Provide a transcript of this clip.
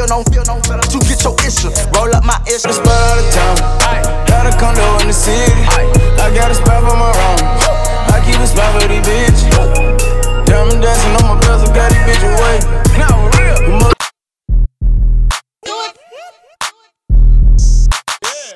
feel no to get your issue. Roll up my issue. Spot out of town. Got a condo in the city. I got a spot for my own. I keep a spot for these bitches.